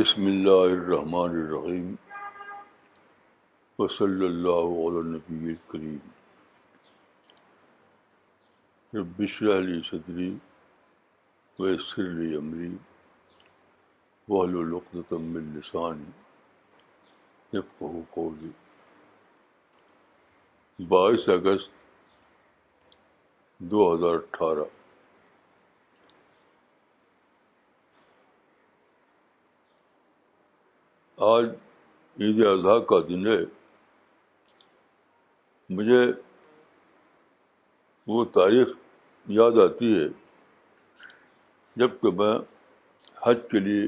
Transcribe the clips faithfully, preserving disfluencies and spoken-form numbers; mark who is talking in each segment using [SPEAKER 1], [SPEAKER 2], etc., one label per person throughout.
[SPEAKER 1] بسم اللہ الرحمن الرحیم وصلی اللہ علی النبی الکریم رب اشرح لی صدری ویسر لی امری واحلل عقدۃ من لسانی یفقہوا قولی۔ بائیس اگست دو ہزار اٹھارہ۔ آج عید اضحیٰ کا دن ہے۔ مجھے وہ تاریخ یاد آتی ہے جب کہ میں حج کے لیے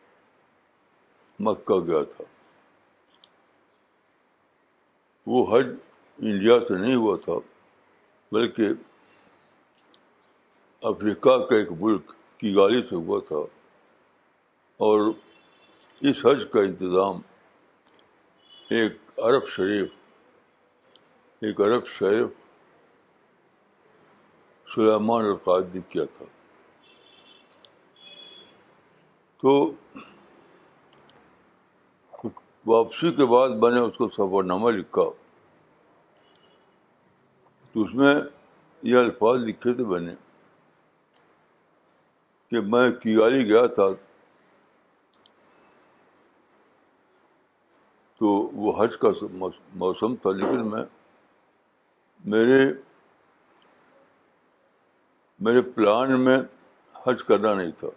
[SPEAKER 1] مکہ گیا تھا۔ وہ حج انڈیا سے نہیں ہوا تھا بلکہ افریقہ کے ایک ملک کی گاڑی سے ہوا تھا، اور اس حج کا انتظام ایک عرب شریف ایک عرب شریف سلیمان القائد نے کیا تھا۔ تو واپسی کے بعد میں نے اس کو سفر نامہ لکھا، تو اس میں یہ الفاظ لکھے تھے میں نے کہ میں کیگالی گیا تھا تو وہ حج کا موسم تھا، لیکن میں میرے میرے پلان میں حج کرنا نہیں تھا۔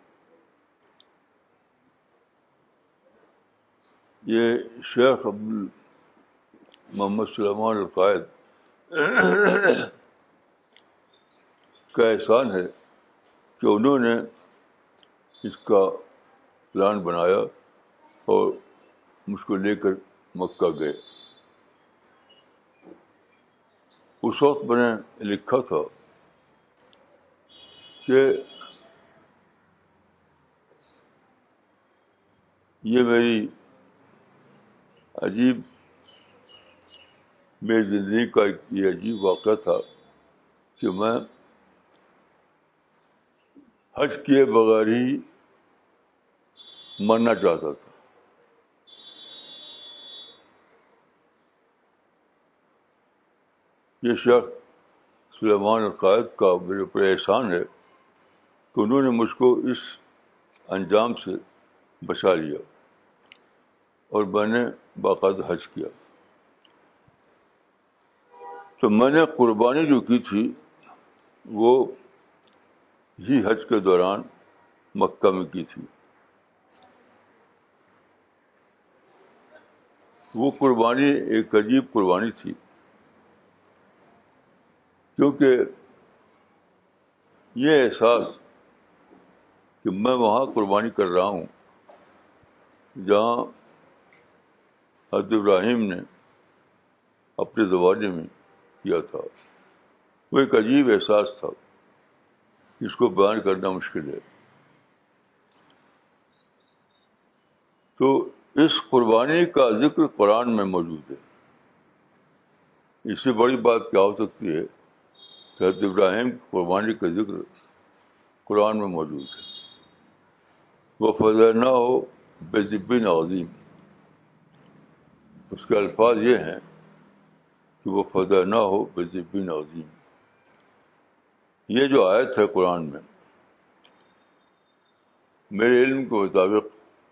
[SPEAKER 1] یہ شیخ عبد محمد سلیمان القائد کا احسان ہے کہ انہوں نے اس کا پلان بنایا اور مجھ کو لے کر مکہ گئے۔ اس وقت میں نے لکھا تھا کہ یہ میری عجیب میری زندگی کا ایک یہ عجیب واقعہ تھا کہ میں حج کیے بغیر ہی مرنا چاہتا تھا۔ یہ شیخ سلیمان القائد کا میرے اوپر احسان ہے کہ انہوں نے مجھ کو اس انجام سے بچا لیا اور میں نے باقاعدہ حج کیا۔ تو میں نے قربانی جو کی تھی وہ ہی حج کے دوران مکہ میں کی تھی۔ وہ قربانی ایک عجیب قربانی تھی، کیونکہ یہ احساس کہ میں وہاں قربانی کر رہا ہوں جہاں حضرت ابراہیم نے اپنے زمانے میں کیا تھا، وہ ایک عجیب احساس تھا، اس کو بیان کرنا مشکل ہے۔ تو اس قربانی کا ذکر قرآن میں موجود ہے۔ اس سے بڑی بات کیا ہو سکتی ہے کہ حضرت ابراہیم کی قربانی کا ذکر قرآن میں موجود ہے۔ وَفَدَيْنَاهُ بِذِبْحٍ عَظِيمٍ، اس کے الفاظ یہ ہیں کہ وَفَدَيْنَاهُ بِذِبْحٍ عَظِيمٍ۔ یہ جو آیت ہے قرآن میں، میرے علم کے مطابق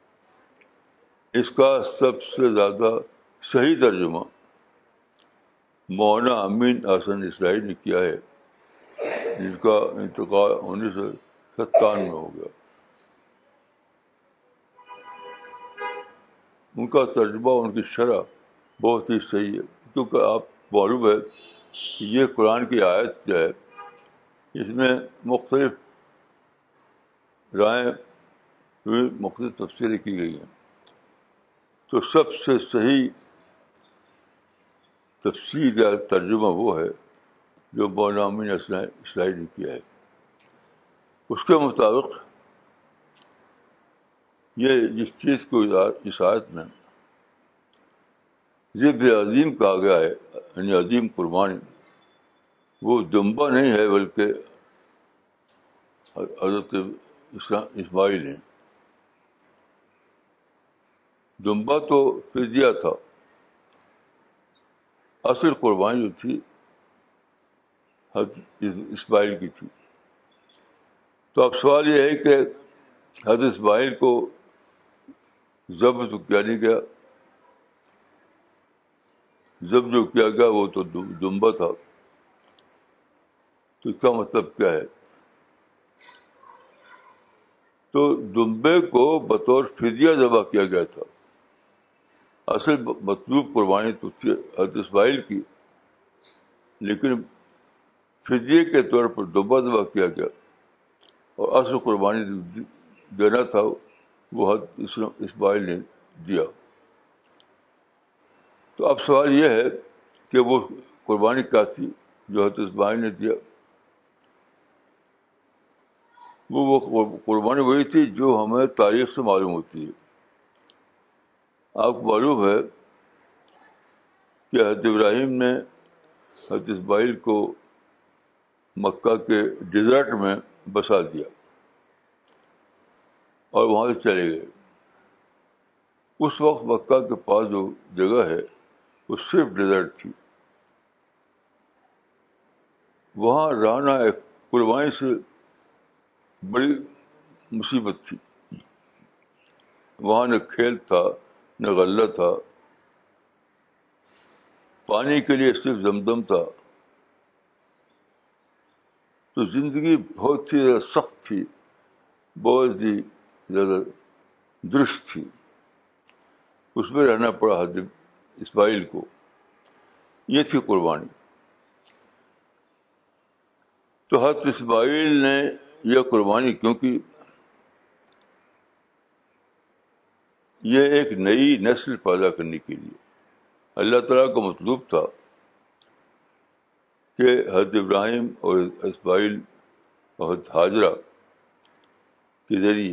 [SPEAKER 1] اس کا سب سے زیادہ صحیح ترجمہ مولانا امین احسن اصلاحی نے کیا ہے، جس کا انتقال انیس سو ستانوے میں ہو گیا۔ ان کا ترجمہ، ان کی شرح بہت ہی صحیح ہے، کیونکہ آپ معلوم ہے کہ یہ قرآن کی آیت جو ہے اس میں مختلف رائے ہوئی، مختلف تفسیریں کی گئی ہیں، تو سب سے صحیح تفسیر یا ترجمہ وہ ہے جو مولانا امین اصلاحی نے کیا ہے۔ اس کے مطابق یہ جس چیز کو اس آیت میں ذبح عظیم کہا گیا ہے، یعنی عظیم قربانی، وہ دمبا نہیں ہے بلکہ حضرت اسماعیل ہیں۔ دمبا تو فدیہ تھا، اصل قربانی جو تھی حضرت اسماعیل کی تھی. تو اب سوال یہ ہے کہ حضرت اسماعیل کو ذبح تو کیا نہیں گیا، ذبح جو کیا گیا وہ تو دمبا تھا. تو اس کا مطلب کیا ہے؟ تو دمبے کو بطور فدیہ ذبح کیا گیا تھا. اصل مطلوب قربانی تو تھی حضرت اسماعیل کی، لیکن فدیے کے طور پر دمبا ذبح کیا گیا، اور اصل قربانی دینا تھا وہ حضرت اسماعیل نے دیا. تو اب سوال یہ ہے کہ وہ قربانی کیا تھی جو حضرت اسماعیل نے دیا؟ وہ وہ قربانی وہی تھی جو ہمیں تاریخ سے معلوم ہوتی ہے. آپ کو معلوم ہے کہ حضرت ابراہیم نے حضرت اسماعیل کو مکہ کے ڈیزرٹ میں بسا دیا اور وہاں سے چلے گئے. اس وقت مکہ کے پاس جو جگہ ہے وہ صرف ڈیزرٹ تھی. وہاں رہنا ایک قربانی سے بڑی مصیبت تھی. وہاں نہ کھیل تھا نہ غلہ تھا، پانی کے لیے صرف زمزم تھا. تو زندگی بہت ہی زیادہ سخت تھی، بہت ہی زیادہ درست تھی. اس میں رہنا پڑا حضرت اسماعیل کو. یہ تھی قربانی. تو حضرت اسماعیل نے یہ قربانی کیوں کی؟ یہ ایک نئی نسل پیدا کرنے کے لیے. اللہ تعالیٰ کا مطلوب تھا کہ حضرت ابراہیم اور اسماعیل اور حضرت ہاجرہ کے ذریعے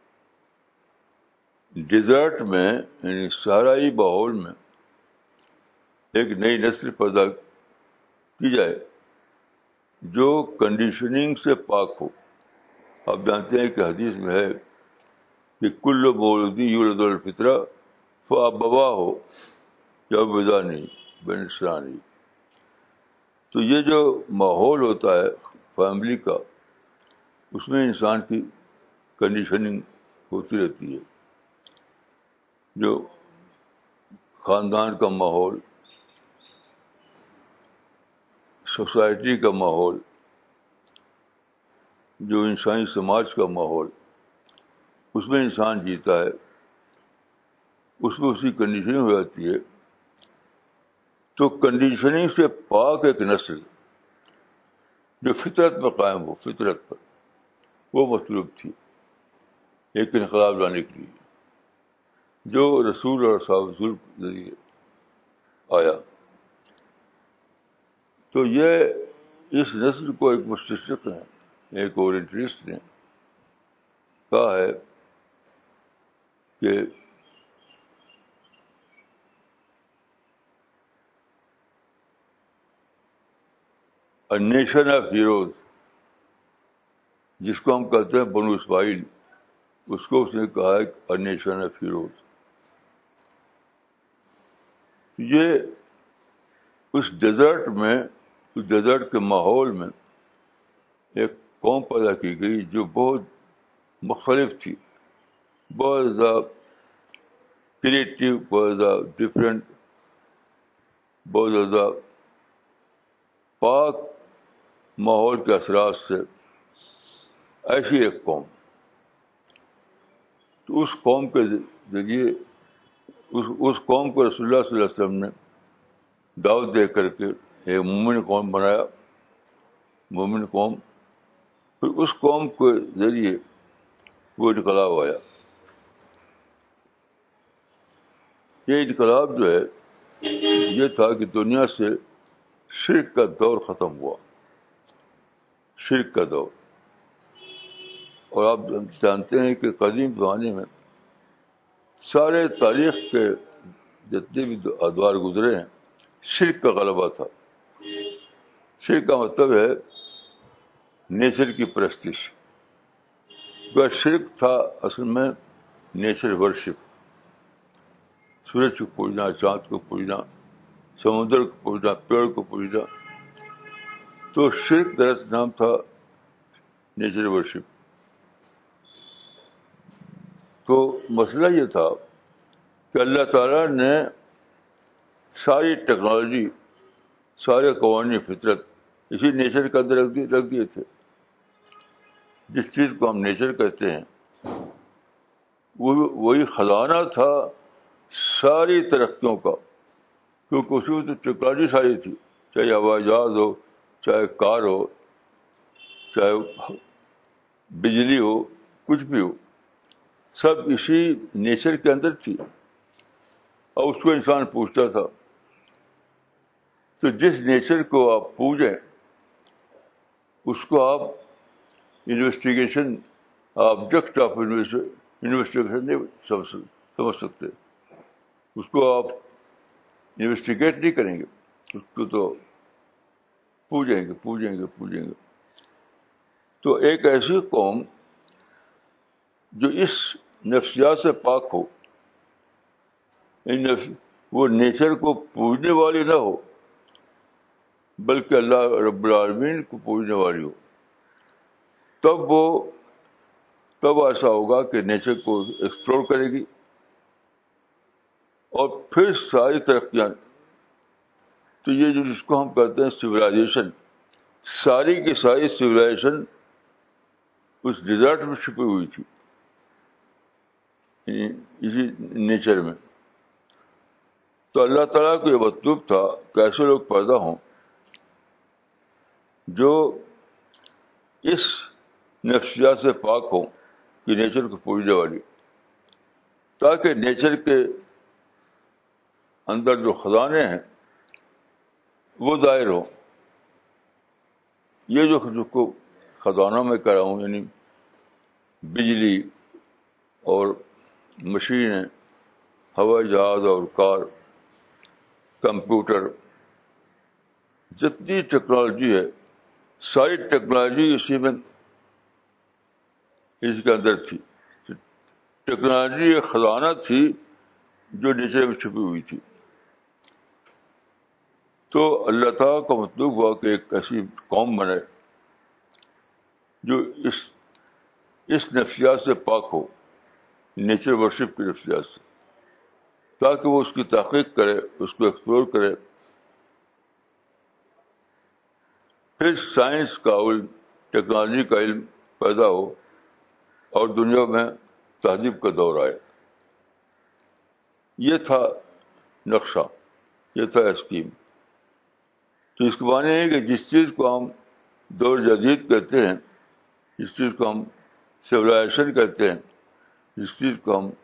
[SPEAKER 1] ڈیزرٹ میں یعنی صحرائی ماحول میں ایک نئی نسل پیدا کی جائے جو کنڈیشننگ سے پاک ہو. آپ جانتے ہیں کہ حدیث میں ہے کہ کل مولود یولد الفطرہ فابواہ ہو یا بدانی بنسرانی. تو یہ جو ماحول ہوتا ہے فیملی کا، اس میں انسان کی کنڈیشننگ ہوتی رہتی ہے. جو خاندان کا ماحول، سوسائٹی کا ماحول، جو انسانی سماج کا ماحول، اس میں انسان جیتا ہے، اس میں اس کی کنڈیشننگ ہو جاتی ہے. تو کنڈیشننگ سے پاک ایک نسل جو فطرت پر قائم ہو، فطرت پر، وہ مطلوب تھی ایک انقلاب لانے کے لیے جو رسول اور صحابہ رسول کے ذریعے آیا. تو یہ اس نسل کو ایک مستشرق نے، ایک اورینٹلسٹ نے کہا ہے کہ A nation of heroes، جس کو ہم کہتے ہیں بنو اسماعیل، اس کو اس نے کہا ہے A nation of heroes. یہ اس ڈیزرٹ میں، اس ڈیزرٹ کے ماحول میں ایک قوم پیدا کی گئی جو بہت مختلف تھی، بہت زیادہ کریٹیو، بہت زیادہ ڈفرینٹ، بہت زیادہ پاک ماحول کے اثرات سے ایسی ایک قوم. تو اس قوم کے ذریعے اس اس قوم کو رسول اللہ صلی اللہ علیہ وسلم نے دعوت دے کر کے ایک مومن قوم بنایا، مومن قوم. پھر اس قوم کے ذریعے وہ انقلاب آیا. یہ انقلاب جو ہے یہ تھا کہ دنیا سے شرک کا دور ختم ہوا، شرک کا دور. اور آپ جانتے ہیں کہ قدیم زمانے میں سارے تاریخ کے جتنے بھی ادوار گزرے ہیں شرک کا غلبہ تھا. شرک کا مطلب ہے نیچر کی پرستش. جو شرک تھا اصل میں نیچر ورشپ. سورج کو پوجنا, چاند کو پوجنا, سمندر کو پوجنا, پیڑ کو پوجنا. تو شرک درست نام تھا نیچر ورشپ. تو مسئلہ یہ تھا کہ اللہ تعالیٰ نے ساری ٹیکنالوجی, سارے قوانین فطرت اسی نیچر کے اندر رکھ دیے رکھ دیے تھے. جس چیز کو ہم نیچر کہتے ہیں وہ وہی خزانہ تھا ساری ترقیوں کا, کیونکہ اس میں تو ٹیکنالوجی ساری تھی, چاہے ہوائی جہاز ہو, چاہے کار ہو, چاہے بجلی ہو, کچھ بھی ہو, سب اسی نیچر کے اندر تھی. اور اس کو انسان پوچھتا تھا. تو جس نیچر کو آپ پوجیں اس کو آپ انویسٹیگیشن, آبجیکٹ آف انویسٹیگیشن نہیں سمجھ سکتے. اس کو آپ انویسٹیگیٹ نہیں کریں گے, اس کو تو پوجیں گے پوجیں گے پوجیں گے. تو ایک ایسی قوم جو اس نفسیات سے پاک ہو, وہ نیچر کو پوجنے والی نہ ہو بلکہ اللہ رب العالمین کو پوجنے والی ہو, تب وہ تب ایسا ہوگا کہ نیچر کو ایکسپلور کرے گی. اور پھر ساری ترقیاں, تو یہ جو جس کو ہم کہتے ہیں سویلائزیشن, ساری کی ساری سویلائزیشن اس ڈیزرٹ میں چھپی ہوئی تھی, اسی نیچر میں. تو اللہ تعالیٰ کو یہ مطلوب تھا کہ ایسے لوگ پیدا ہوں جو اس نفسیات سے پاک ہوں کہ نیچر کو پوجنے والی, تاکہ نیچر کے اندر جو خزانے ہیں وہ ظاہر ہوں. یہ جو جو کو خزانوں میں کہہ رہا ہوں, یعنی بجلی اور مشینیں, ہوائی جہاز اور کار, کمپیوٹر, جتنی ٹیکنالوجی ہے ساری ٹیکنالوجی اسی میں اس کے اندر تھی. ٹیکنالوجی ایک خزانہ تھی جو نیچر میں چھپی ہوئی تھی. تو اللہ تعالیٰ کا مطلوب ہوا کہ ایک ایسی قوم بنے جو اس اس نفسیات سے پاک ہو, نیچر ورشپ کی نفسیات سے, تاکہ وہ اس کی تحقیق کرے, اس کو ایکسپلور کرے. پھر سائنس کا علم, ٹیکنالوجی کا علم پیدا ہو اور دنیا میں تہذیب کا دور آئے. یہ تھا نقشہ, یہ تھا اسکیم. تو اس کے معنی ہے کہ جس چیز کو ہم دور جدید کہتے ہیں, جس چیز کو ہم سویلائزیشن کہتے ہیں, جس چیز کو ہم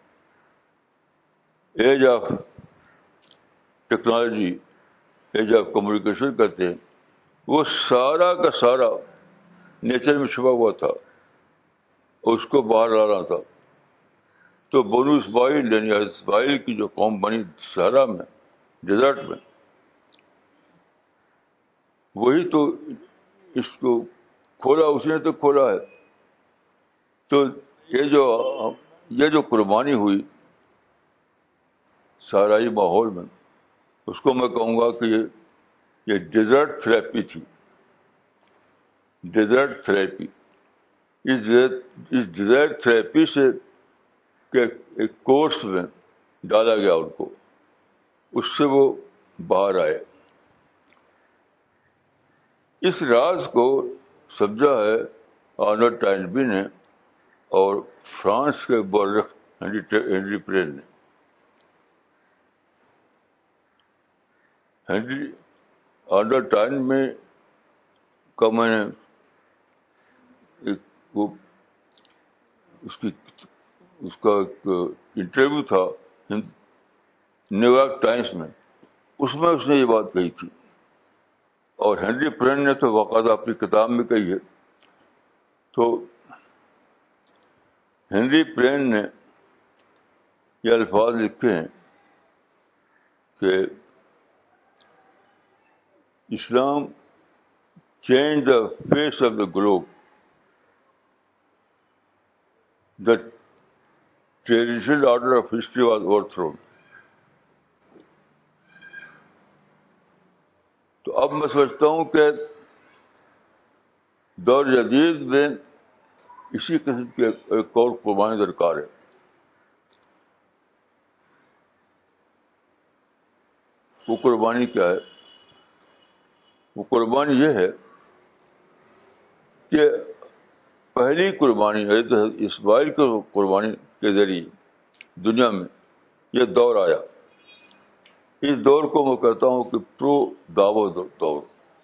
[SPEAKER 1] age of technology, age of communication کہتے ہیں, وہ سارا کا سارا نیچر میں چھپا ہوا تھا اور اس کو باہر لانا تھا. تو بنو اسماعیل یعنی اسماعیل کی جو قوم بنی صحرا میں, ڈیزرٹ میں, وہی تو اس کو کھولا, اس نے تو کھولا ہے. تو یہ جو یہ جو قربانی ہوئی صحرائی ماحول میں, اس کو میں کہوں گا کہ یہ یہ ڈیزرٹ تھراپی تھی. ڈیزرٹ تھراپی, اس اس ڈیزرٹ تھراپی سے کہ ایک کورس میں ڈالا گیا ان کو, اس سے وہ باہر آئے. اس راز کو سمجھا ہے آرنولڈ ٹائنبی نے اور فرانس کے مورخ ہنری پرین نے. ہنری آرنولڈ ٹائن میں کا میں نے ایک وہ اس کی اس کا ایک انٹرویو تھا نیو یارک ٹائمس میں, اس میں اس نے یہ بات کہی تھی. اور ہنری پرین نے تو باقاعدہ اپنی کتاب میں کہی ہے. تو ہنری پرین نے یہ الفاظ لکھے ہیں کہ Islam changed the face of the globe, the traditional order of history was overthrown. اب میں سمجھتا ہوں کہ دور جدید میں اسی قسم کی ایک اور قربانی درکار ہے. وہ قربانی کیا ہے؟ وہ قربانی یہ ہے کہ پہلی قربانی ہے تو اسماعیل کی قربانی کے ذریعے دنیا میں یہ دور آیا. اس دور کو میں کہتا ہوں کہ پرو دعوت دور.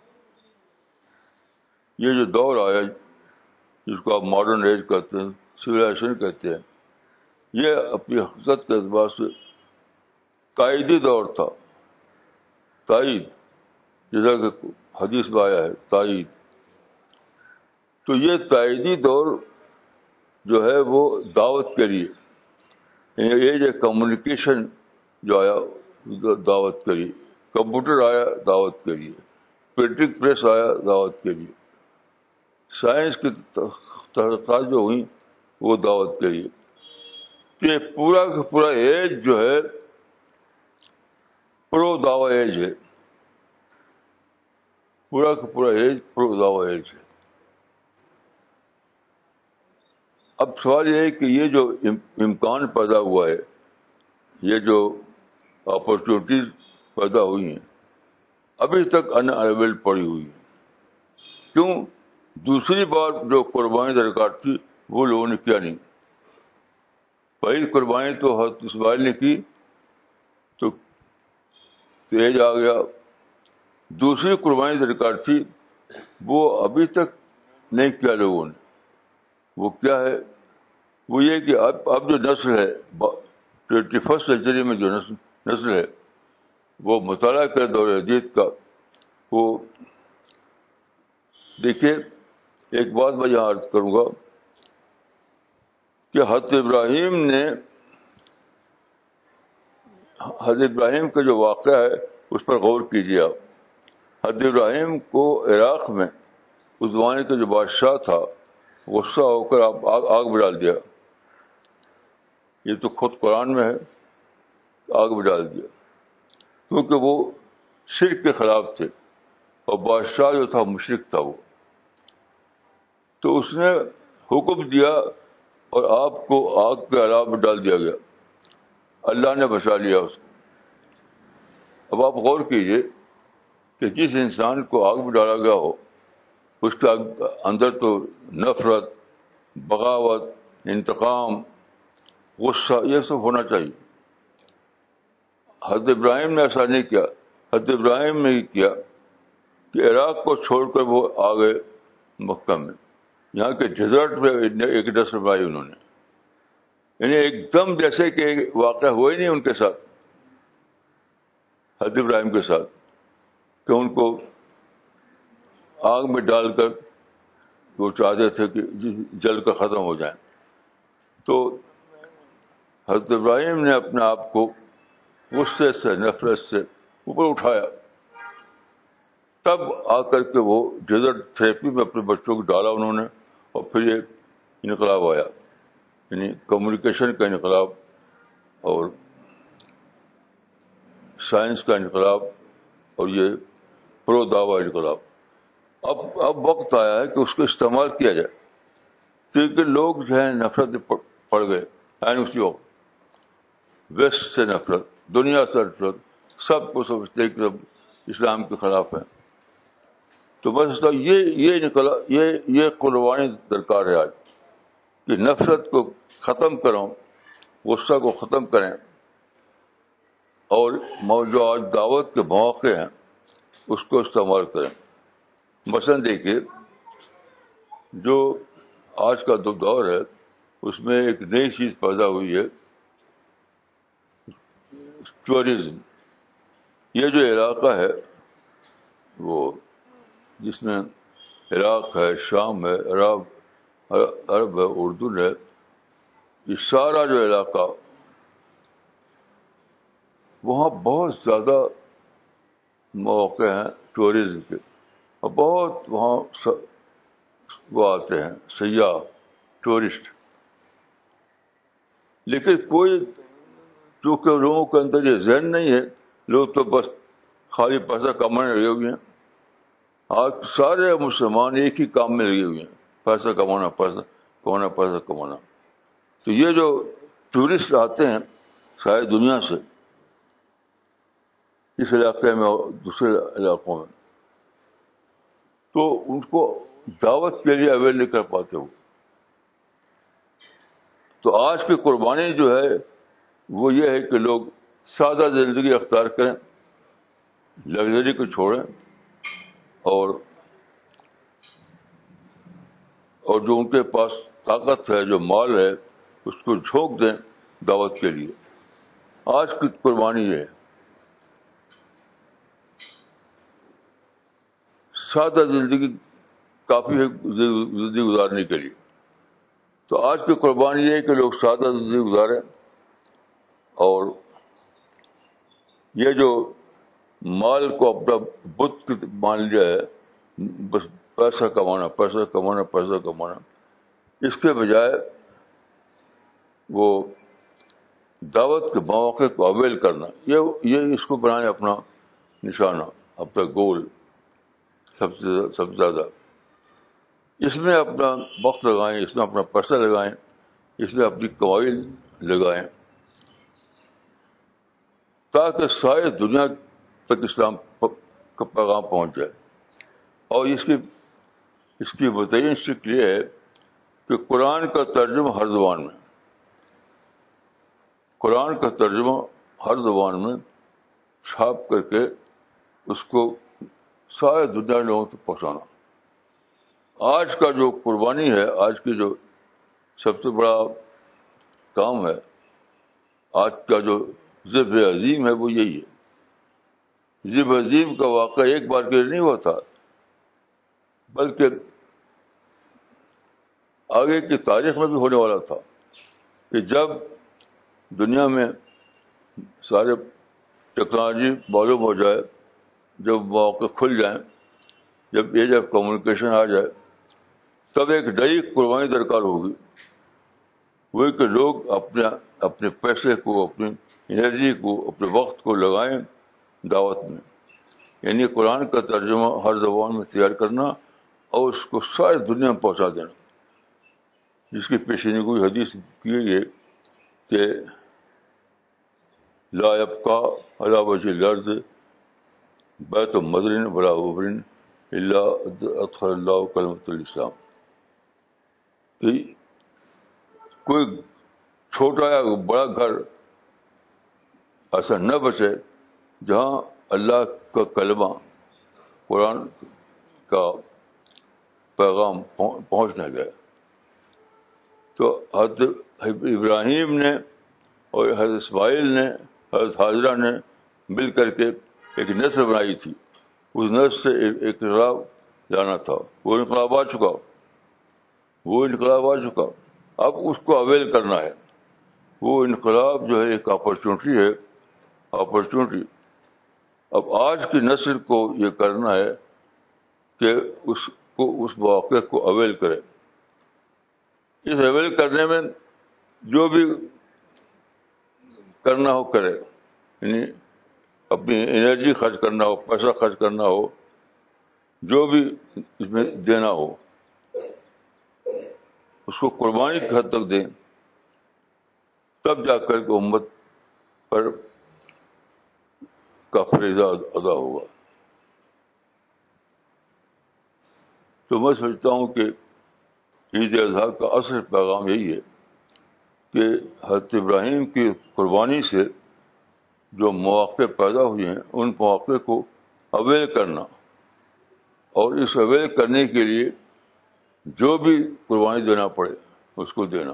[SPEAKER 1] یہ جو دور آیا جس کو آپ ماڈرن ایج کہتے ہیں, سویلائزیشن کہتے ہیں, یہ اپنی حقیقت کے اعتبار سے تائیدی دور تھا. تائید, جیسا کہ حدیث میں آیا ہے, تائید. تو یہ تائیدی دور جو ہے وہ دعوت کے لیے, یہ جو کمیونیکیشن جو آیا دعوت کے لیے, کمپیوٹر آیا دعوت کے لیے, پرنٹنگ پریس آیا دعوت کے لیے, سائنس کی تحقیقات جو ہوئی وہ دعوت کے لیے. تو یہ پورا کا پورا ایج جو ہے پرو دعوی ایج ہے. پورا کا پورا ایج پرو دعوی ایج ہے. اب سوال یہ ہے کہ یہ جو امکان پیدا ہوا ہے, یہ جو اپرچونیٹیز پیدا ہوئی ہیں, ابھی تک ان اویل پڑی ہوئی ہیں. کیوں؟ دوسری بار جو قربانی درکار تھی وہ لوگوں نے کیا نہیں. پہلی قربانی تو حضرت اسماعیل نے کی تو تیج آ گیا. دوسری قربانی درکار تھی وہ ابھی تک نہیں کیا لوگوں نے. وہ کیا ہے؟ وہ یہ کہ اب اب جو نسل ہے ٹوینٹی فرسٹ سینچری میں جو نسل نسل ہے وہ مطالعہ کرے دور جدید کا. وہ دیکھیے, ایک بات میں یہاں عرض کروں گا کہ حضرت ابراہیم نے حضرت ابراہیم کا جو واقعہ ہے اس پر غور کیجیے آپ. حضرت ابراہیم کو عراق میں اس زمانے کا جو بادشاہ تھا غصہ ہو کر آپ آگ, آگ میں ڈال دیا. یہ تو خود قرآن میں ہے, آگ میں ڈال دیا, کیونکہ وہ شرک کے خلاف تھے اور بادشاہ جو تھا مشرک تھا. وہ تو اس نے حکم دیا اور آپ کو آگ کے عذاب میں ڈال دیا گیا. اللہ نے بچا لیا اس کو. اب آپ غور کیجئے کہ جس انسان کو آگ میں ڈالا گیا ہو اس کے اندر تو نفرت, بغاوت, انتقام, غصہ یہ سب ہونا چاہیے. حضرت ابراہیم نے ایسا نہیں کیا. حضرت ابراہیم نے کیا کہ عراق کو چھوڑ کر وہ آ گئے مکہ میں. یہاں کے ڈیزرٹ میں ایک نسل بنائی انہوں نے, یعنی ایک دم جیسے کہ واقعہ ہوا ہی نہیں ان کے ساتھ, حضرت ابراہیم کے ساتھ, کہ ان کو آگ میں ڈال کر وہ چاہتے تھے کہ جل کر ختم ہو جائیں. تو حضرت ابراہیم نے اپنے آپ کو غصے سے, نفرت سے اوپر اٹھایا. تب آ کر کے وہ ڈیزرٹ تھراپی میں اپنے بچوں کو ڈالا انہوں نے, اور پھر یہ انقلاب آیا, یعنی کمیونیکیشن کا انقلاب اور سائنس کا انقلاب اور یہ پرو دعوی انقلاب. اب اب وقت آیا ہے کہ اس کو استعمال کیا جائے, کیونکہ لوگ جو ہے نفرت پڑ گئے. یعنی اسی وقت ویسٹ سے نفرت, دنیا سے نفرت, سب کو سمجھتے ہیں کہ سب اسلام کے خلاف ہیں. تو میں سمجھتا ہوں یہ یہ انقلاب یہ یہ قربانی درکار ہے آج, کہ نفرت کو ختم کروں, غصہ کو ختم کریں, اور جو آج دعوت کے مواقع ہیں اس کو استعمال کریں. مثلا دیکھیے, جو آج کا جو دور ہے اس میں ایک نئی چیز پیدا ہوئی ہے, ٹورزم. یہ جو علاقہ ہے وہ جس میں عراق ہے, شام ہے, عرب عرب ہے, اردن ہے, یہ سارا جو علاقہ وہاں بہت زیادہ مواقع ہیں ٹورزم کے, اور بہت وہاں وہ آتے ہیں سیاح, ٹورسٹ. لیکن کوئی, چونکہ لوگوں کے اندر یہ ذہن نہیں ہے, لوگ تو بس خالی پیسہ کمانے لگے ہوئے ہیں, آج سارے مسلمان ایک ہی کام میں لگے ہوئے ہیں، پیسہ کمانا، پیسہ کمانا، پیسہ کمانا. تو یہ جو ٹورسٹ آتے ہیں ساری دنیا سے اس علاقے میں اور دوسرے علاقوں میں، تو ان کو دعوت کے لیے اویل نہیں کر پاتے ہو. تو آج کی قربانی جو ہے وہ یہ ہے کہ لوگ سادہ زندگی اختیار کریں، لگژری کو چھوڑیں، اور اور جو ان کے پاس طاقت ہے، جو مال ہے، اس کو جھونک دیں دعوت کے لیے. آج کی قربانی یہ ہے، سادہ زندگی کافی ہے زندگی گزارنے کے لیے. تو آج کی قربانی یہ ہے کہ لوگ سادہ زندگی گزاریں، اور یہ جو مال کو اپنا بت مان لیا ہے، بس پیسہ کمانا، پیسہ کمانا، پیسہ کمانا، اس کے بجائے وہ دعوت کے مواقع کو اویل کرنا، یہ یہ اس کو بنائیں اپنا نشانہ، اپنا گول سب سے سب سے زیادہ. اس میں اپنا وقت لگائیں، اس میں اپنا پیسہ لگائیں، اس میں اپنی کمائی لگائیں، تاکہ ساری دنیا تک اسلام کا پیغام پہنچ جائے. اور اس کی اس کی متعین شکل یہ ہے کہ قرآن کا ترجمہ ہر زبان میں قرآن کا ترجمہ ہر زبان میں چھاپ کر کے اس کو سارے دنیا لوگوں تک پہنچانا. آج کا جو قربانی ہے، آج کی جو سب سے بڑا کام ہے، آج کا جو ذبح عظیم ہے، وہ یہی ہے. ذبح عظیم کا واقعہ ایک بار کے لیے نہیں ہوا تھا، بلکہ آگے کی تاریخ میں بھی ہونے والا تھا کہ جب دنیا میں سارے ٹیکنالوجی معلوم ہو جائے، جب مواقع کھل جائیں، جب ایج آف کمیونیکیشن آ جائے، تب ایک نئی قربانی درکار ہوگی. وہی کہ لوگ اپنے اپنے پیسے کو، اپنی انرجی کو، اپنے وقت کو لگائیں دعوت میں. یعنی قرآن کا ترجمہ ہر زبان میں تیار کرنا اور اس کو ساری دنیا میں پہنچا دینا، جس کی پیشین گوئی حدیث کی ہے کہ لا یبقى علی وجہ الارض بیت مدر ولا عبر الا ادخل اللہ کلمۃ الاسلام. کہ کوئی چھوٹا یا بڑا گھر ایسا نہ بچے جہاں اللہ کا کلمہ، قرآن کا پیغام پہنچ نہ گئے. تو حضرت ابراہیم نے اور حضرت اسماعیل نے، حضرت حاجرہ نے مل کر کے ایک نسل بنائی تھی. اس نسل سے ایک انقلاب لانا تھا. وہ انقلاب آ چکا وہ انقلاب آ چکا اب اس کو اویل کرنا ہے. وہ انقلاب جو ہے ایک اپرچونٹی ہے اپرچونٹی اب آج کی نسل کو یہ کرنا ہے کہ اس کو اس مواقع کو اویل کرے. اس اویل کرنے میں جو بھی کرنا ہو کرے، یعنی اپنی انرجی خرچ کرنا ہو، پیسہ خرچ کرنا ہو، جو بھی اس میں دینا ہو، اس کو قربانی کی حد تک دیں، تب جا کر کے امت پر کا فریضہ ادا ہوگا. تو میں سمجھتا ہوں کہ عید الاضحیٰ کا اصل پیغام یہی ہے کہ حضرت ابراہیم کی قربانی سے جو مواقع پیدا ہوئے ہیں، ان مواقع کو اویل کرنا، اور اس اویل کرنے کے لیے جو بھی قربانی دینا پڑے اس کو دینا.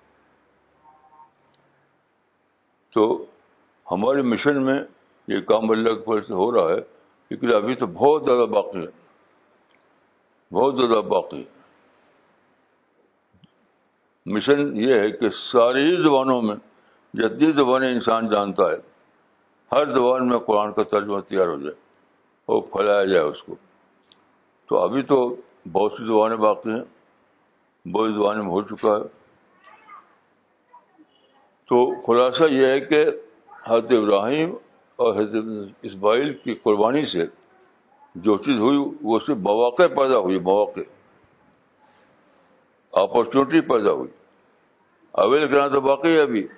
[SPEAKER 1] تو ہمارے مشن میں یہ کام اللہ کی فضل سے ہو رہا ہے، لیکن ابھی تو بہت زیادہ باقی ہے، بہت زیادہ باقی ہے. مشن یہ ہے کہ ساری زبانوں میں، جتنی زبانیں انسان جانتا ہے، ہر زبان میں قرآن کا ترجمہ تیار ہو جائے اور پھیلایا جائے اس کو. تو ابھی تو بہت سی زبانیں باقی ہیں، بہت زبانیں میں ہو چکا ہے. تو خلاصہ یہ ہے کہ حضرت ابراہیم اور حضرت اسماعیل کی قربانی سے جو چیز ہوئی وہ صرف مواقع پیدا ہوئی, مواقع, اپرچونیٹی پیدا ہوئی. اویل کرنا تو باقی ہے, ابھی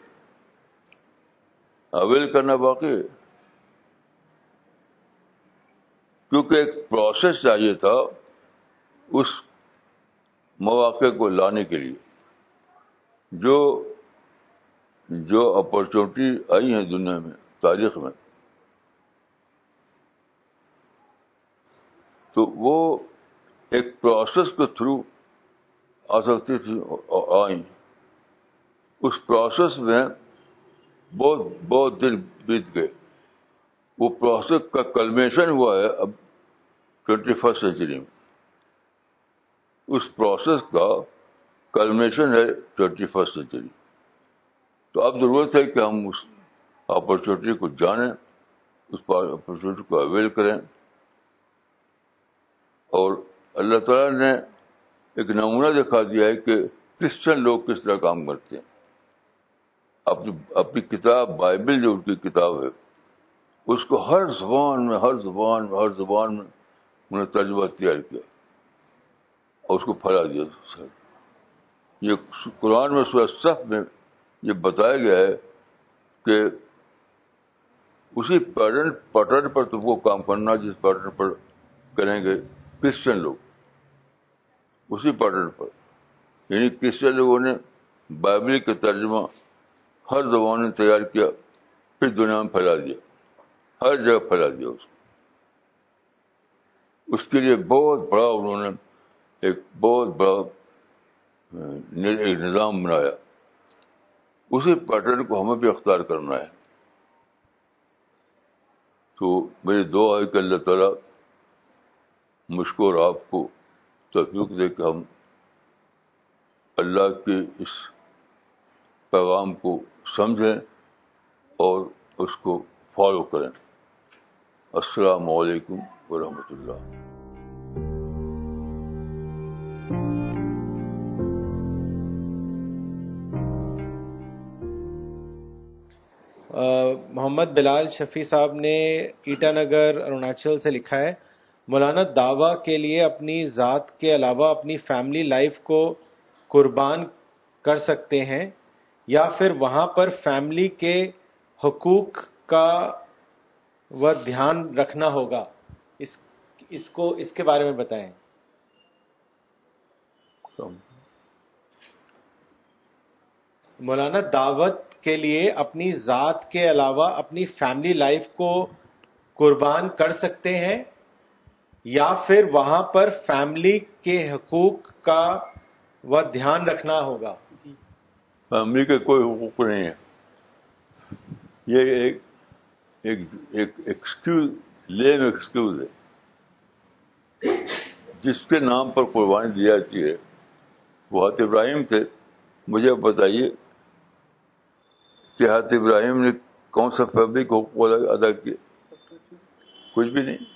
[SPEAKER 1] اویل کرنا باقی ہے, کیونکہ ایک پروسیس چاہیے تھا اس مواقع کو لانے کے لیے. جو جو اپرچونیٹی آئی ہیں دنیا میں, تاریخ میں, تو وہ ایک پروسیس کے تھرو آ سکتی تھی اور آئیں. اس پروسیس میں بہت بہت دن بیت گئے. وہ پروسیس کا کلمیشن ہوا ہے اب ٹوینٹی فرسٹ سینچری میں. اس پروسیس کا کلمیشن ہے ٹوینٹی فرسٹ سینچری. تو اب ضرورت ہے کہ ہم اس اپرچونیٹی کو جانیں, اس اپرچونیٹی کو اویل کریں. اور اللہ تعالیٰ نے ایک نمونہ دکھا دیا ہے کہ کرسچن لوگ کس طرح کام کرتے ہیں. اپنی اپنی کتاب بائبل جو ان کی کتاب ہے, اس کو ہر زبان میں ہر زبان میں ہر زبان میں انہوں نے ترجمہ تیار کیا اور اس کو پھیلا دیا. یہ قرآن میں سورہ صف میں یہ بتایا گیا ہے کہ اسی پیٹرن پیٹرن پر تم کو کام کرنا جس پیٹرن پر کریں گے کرسچن لوگ, اسی پیٹرن پر. یعنی کرسچن لوگوں نے بائبل کا ترجمہ ہر زبان میں تیار کیا, پھر دنیا میں پھیلا دیا, ہر جگہ پھیلا دیا اس کو. اس کے لیے بہت بڑا انہوں نے ایک بہت بڑا ایک نظام بنایا. اسی پیٹرن کو ہمیں بھی اختیار کرنا ہے. تو میری دعا ہے کہ اللہ تعالیٰ مجھ کو اور آپ کو توفیق دے کہ ہم اللہ کے اس پیغام کو سمجھیں اور اس کو فالو کریں. السلام علیکم ورحمۃ اللہ.
[SPEAKER 2] محمد بلال شفیع صاحب نے ایٹا نگر اروناچل سے لکھا ہے, مولانا دعویٰ کے لیے اپنی ذات کے علاوہ اپنی فیملی لائف کو قربان کر سکتے ہیں یا پھر وہاں پر فیملی کے حقوق کا وہ دھیان رکھنا ہوگا. اس اس کو اس کے بارے میں بتائیں. مولانا دعوت کے لیے اپنی ذات کے علاوہ اپنی فیملی لائف کو قربان کر سکتے ہیں یا پھر وہاں پر فیملی کے حقوق کا وہ دھیان رکھنا ہوگا.
[SPEAKER 1] فیملی کے کوئی حقوق نہیں ہے. یہ ایک ایک ایک ایکسکیوز لیم ایکسکیوز ہے. جس کے نام پر قربانی دی جاتی ہے وہ حضرت ابراہیم تھے. مجھے بتائیے کہ حضرت ابراہیم نے کون سا فیملی کو حقوق ادا کیے؟ کچھ بھی نہیں,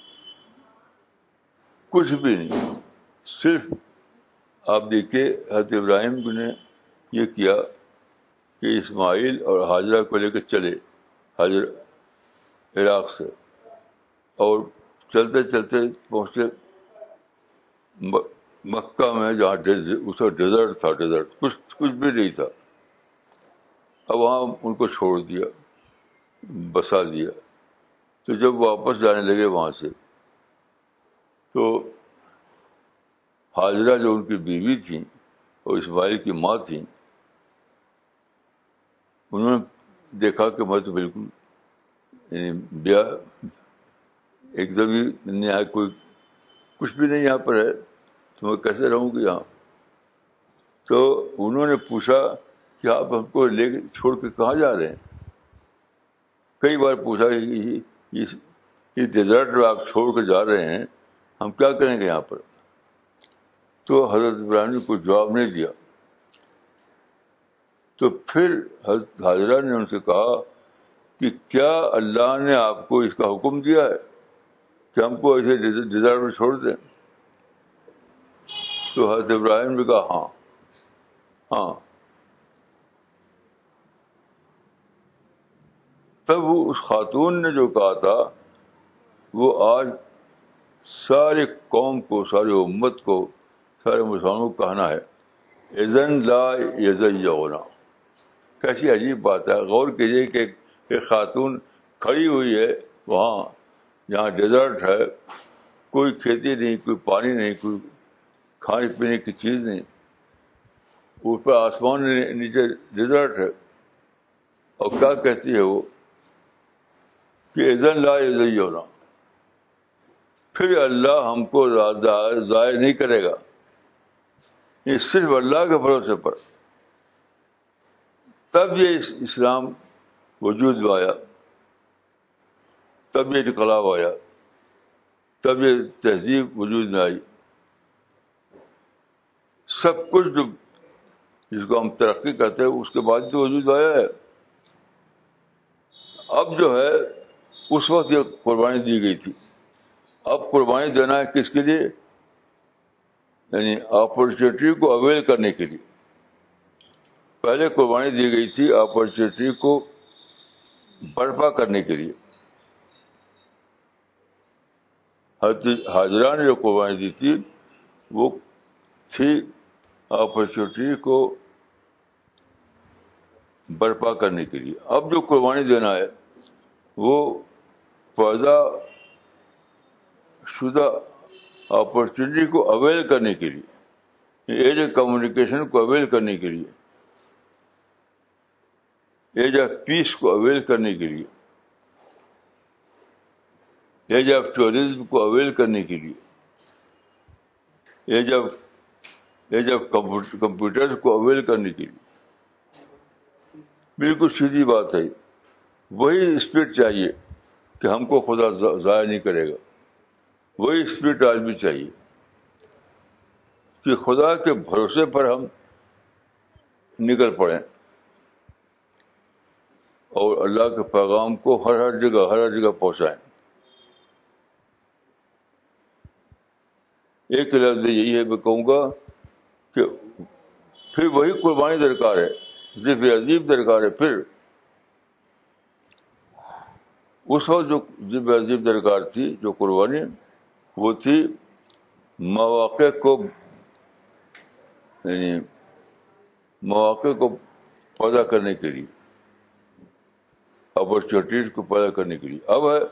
[SPEAKER 1] کچھ بھی نہیں. صرف آپ دیکھیے حضرت ابراہیم نے یہ کیا کہ اسماعیل اور ہاجرہ کو لے کے چلے حاجر عراق سے, اور چلتے چلتے پہنچے مکہ میں جہاں اس کا ڈیزرٹ تھا. ڈیزرٹ کچھ کچھ بھی نہیں تھا. اب وہاں ان کو چھوڑ دیا, بسا دیا. تو جب واپس جانے لگے وہاں سے تو ہاجرہ جو ان کی بیوی تھیں اور اسماعیل کی ماں تھیں, انہوں نے دیکھا کہ میں تو بالکل بیاہ ایک دم ہی نہیں آیا, کوئی کچھ بھی نہیں یہاں پر ہے, تو میں کیسے رہوں گی یہاں. تو انہوں نے پوچھا کہ آپ ہم کو لے کے چھوڑ کے کہاں جا رہے ہیں. کئی بار پوچھا کہ ڈیزرٹ میں آپ چھوڑ کے جا رہے ہیں, ہم کیا کریں گے یہاں پر. تو حضرت ابراہیم نے کوئی جواب نہیں دیا. تو پھر حضرت حاجرہ نے ان سے کہا کہ کیا اللہ نے آپ کو اس کا حکم دیا ہے کہ ہم کو ایسے ڈیزرٹ میں چھوڑ دیں. تو حضرت ابراہیم نے کہا ہاں ہاں. تب وہ اس خاتون نے جو کہا تھا وہ آج سارے قوم کو، ساری امت کو، سارے مسلمانوں کو کہنا ہے اذن لا یزیعنا. کیسی عجیب بات ہے. غور کیجیے کہ ایک خاتون کھڑی ہوئی ہے وہاں جہاں ڈیزرٹ ہے، کوئی کھیتی نہیں، کوئی پانی نہیں، کوئی کھانے پینے کی چیز نہیں، اوپر آسمان نیچے ڈیزرٹ ہے، اور کیا کہتی ہے وہ کہ اذن لا یزیعنا. پھر اللہ ہم کو ضائع نہیں کرے گا. یہ صرف اللہ کے بھروسے پر. تب یہ اسلام وجود میں آیا، تب یہ انقلاب آیا، تب یہ تہذیب وجود میں آئی. سب کچھ جو جس کو ہم ترقی کہتے ہیں اس کے بعد تو وجود آیا ہے. اب جو ہے اس وقت یہ قربانی دی گئی تھی. اب قربانی دینا ہے کس کے لیے؟ یعنی اپرچونیٹی کو اویل کرنے کے لیے. پہلے قربانی دی گئی تھی اپرچونیٹی کو برپا کرنے کے لیے. حاضرہ نے جو قربانی دی تھی وہ تھی اپرچونیٹی کو برپا کرنے کے لیے. اب جو قربانی دینا ہے وہ پیدا شدہ اپرچونیٹی کو اویل کرنے کے لیے، ایج آف کمیونیکیشن کو اویل کرنے کے لیے، ایج آف پیس کو اویل کرنے کے لیے، ایج آف ٹورزم کو اویل کرنے کے لیے، age of age of computer کو اویل کرنے کے لیے. بالکل سیدھی بات ہے. وہی اسپرٹ چاہیے کہ ہم کو خدا ضائع نہیں کرے گا. وہی اسپرٹ آج بھی چاہیے کہ خدا کے بھروسے پر ہم نکل پڑیں اور اللہ کے پیغام کو ہر ہر جگہ ہر ہر جگہ پہنچائیں. ایک لفظ یہی ہے میں کہوں گا کہ پھر وہی قربانی درکار ہے، ذبح عظیم درکار ہے. پھر اس وقت جو ذبح عظیم درکار تھی، جو قربانی، وہ تھی مواقع کو یعنی مواقع کو پیدا کرنے کے لیے، اپرچونیٹیز کو پیدا کرنے کے لیے. اب ہے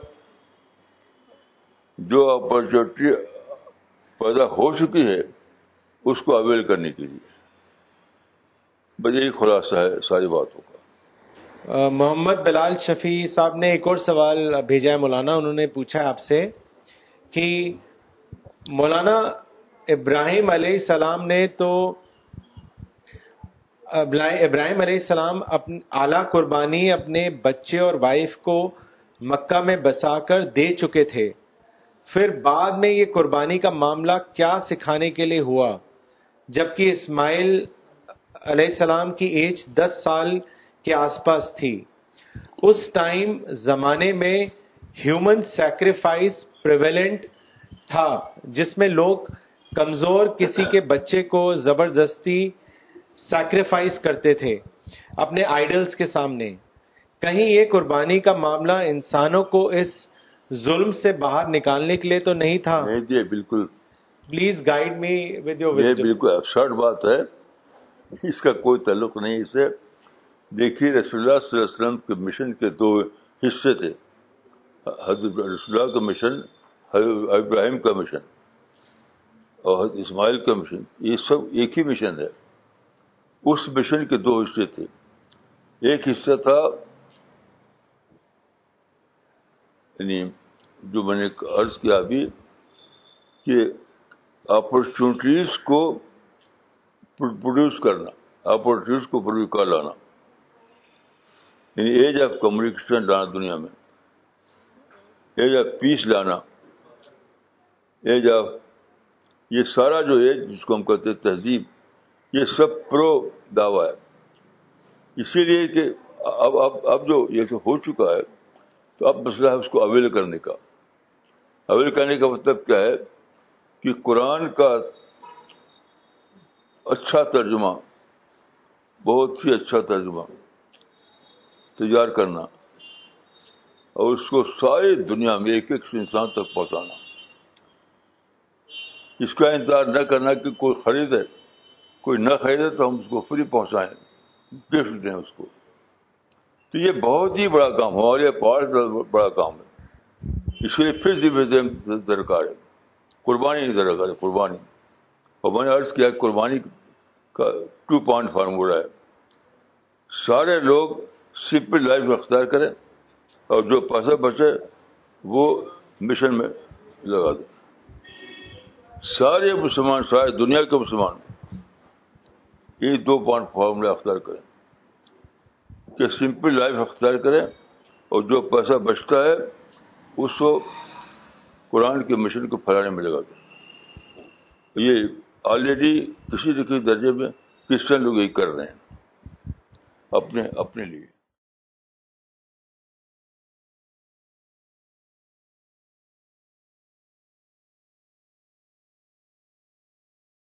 [SPEAKER 1] جو اپرچونیٹی پیدا ہو چکی ہے اس کو اویل کرنے کے لیے. بس یہی خلاصہ ہے ساری باتوں کا.
[SPEAKER 2] محمد بلال شفیع صاحب نے ایک اور سوال بھیجا ہے مولانا. انہوں نے پوچھا ہے آپ سے کہ مولانا ابراہیم علیہ السلام نے تو ابراہیم علیہ السلام اپنی اعلیٰ قربانی اپنے بچے اور وائف کو مکہ میں بسا کر دے چکے تھے. پھر بعد میں یہ قربانی کا معاملہ کیا سکھانے کے لیے ہوا، جبکہ اسماعیل علیہ السلام کی ایج دس سال کے آس پاس تھی. اس ٹائم زمانے میں ہیومن سیکریفائس پریویلنٹ تھا، جس میں لوگ کمزور کسی کے بچے کو زبردستی سیکریفائس کرتے تھے اپنے آئیڈلز کے سامنے. کہیں یہ قربانی کا معاملہ انسانوں کو اس ظلم سے باہر نکالنے کے لیے تو نہیں تھا؟
[SPEAKER 1] نہیں جی، بالکل.
[SPEAKER 2] Please guide me with your
[SPEAKER 1] یہ
[SPEAKER 2] وزڈم.
[SPEAKER 1] بالکل ابسرڈ بات ہے، اس کا کوئی تعلق نہیں اس سے. دیکھیے رسول اللہ صلی اللہ علیہ وسلم کے مشن کے دو حصے تھے. حضرت رسول اللہ کا مشن، حضرت ابراہیم کا مشن اور حضرت اسماعیل کا مشن، یہ سب ایک ہی مشن ہے. اس مشن کے دو حصے تھے. ایک حصہ تھا یعنی جو میں نے عرض کیا ابھی کہ اپرچونیٹیز کو پروڈیوس کرنا، اپرچونیٹیز کو پروڈیوس کر لانا، یعنی ایج آف کمیونیکیشن لانا دنیا میں، ایج آف پیس لانا، ایج آف یہ سارا جو ایج جس کو ہم کہتے ہیں تہذیب، یہ سب پرو دعویٰ ہے. اسی لیے کہ اب اب اب جو یہ تو ہو چکا ہے تو اب مسئلہ ہے اس کو اویل کرنے کا. اویل کرنے کا مطلب کیا ہے کہ قرآن کا اچھا ترجمہ، بہت ہی اچھا ترجمہ تیار کرنا اور اس کو ساری دنیا میں ایک ایک انسان تک پہنچانا. اس کا انتظار نہ کرنا کہ کوئی خریدے، کوئی نہ خریدے تو ہم اس کو فری پہنچائیں، گفٹ دیں اس کو. تو یہ بہت ہی بڑا کام، ہمارے پاس بڑا کام ہے. اس کے لیے پھر ذمہ درکار ہے، قربانی درکار ہے، قربانی. اور میں نے عرض کیا قربانی کا ٹو پوائنٹ فارمولہ ہے. سارے لوگ سمپل لائف اختیار کریں اور جو پیسہ بچے وہ مشن میں لگا دیں. سارے مسلمان، سارے دنیا کے مسلمان یہ دو پوائنٹ فارمولہ اختیار کریں کہ سمپل لائف اختیار کریں اور جو پیسہ بچتا ہے اس کو قرآن کے مشن کو پھیلانے میں لگا دیں. یہ آلریڈی کسی نہ کسی درجے میں کرسچن لوگ یہی کر رہے ہیں اپنے اپنے لیے.